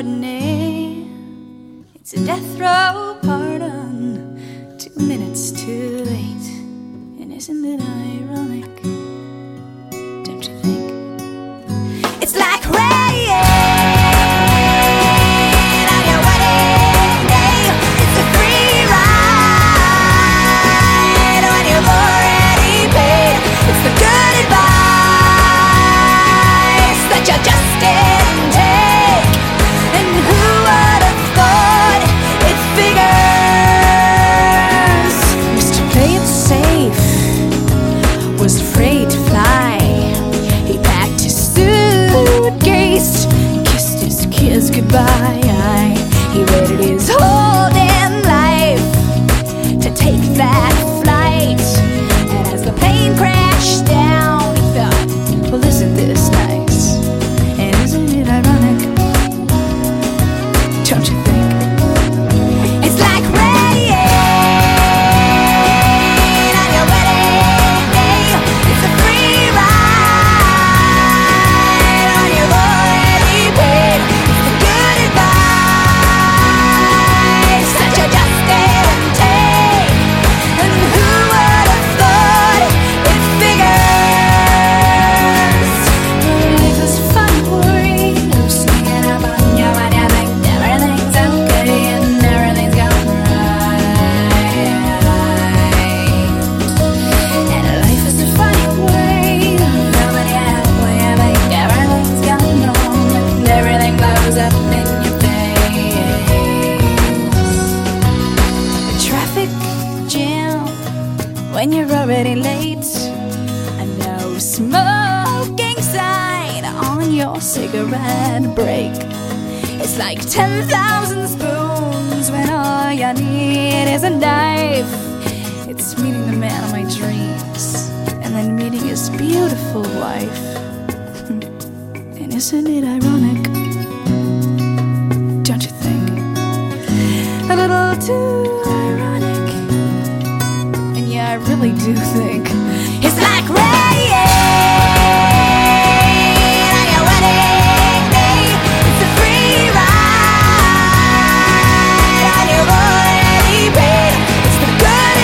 Chardonnay. It's a death row pardon, 2 minutes too late. And isn't it ironic? Don't you think? It's like rain on your wedding day. It's a free ride when you've already paid. It's the good advice that you just didn't take. And who would have thought it figures? Mr. Play It Safe was afraid to fly. He packed his suitcase, kissed his kids goodbye. He waited his whole damn life to take that flight. And as the plane crashed down, he thought, well, isn't this nice? And isn't it ironic? Don't you think? It's like rain on your wedding day. It's a free ride when you've already paid. It's the good advice that you just didn't take. And who would have thought it figures? Life is fun, worrying, sneaking up on you when you think everything's okay and everything's going right. And life is a funny way, nobody halfway, I think everything's gone wrong and everything blows up in your face. A traffic jam when you're already late. A no smoking sign on your cigarette break. It's like 10,000 spoons when all you need is a knife. It's meeting the man of my dreams and then meeting his beautiful wife. And isn't it ironic? Don't you think? A little too ironic. And yeah, I really do think it's like rain on your wedding day. It's a free ride when you've already paid. It's the good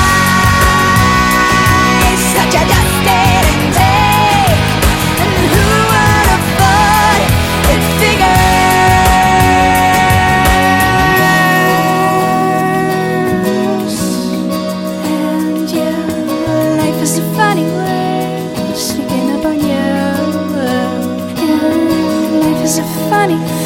advice that you just didn't take. And who would have thought it figures? And yeah, life is a funny way, sneaking up on you. Yeah, life is a funny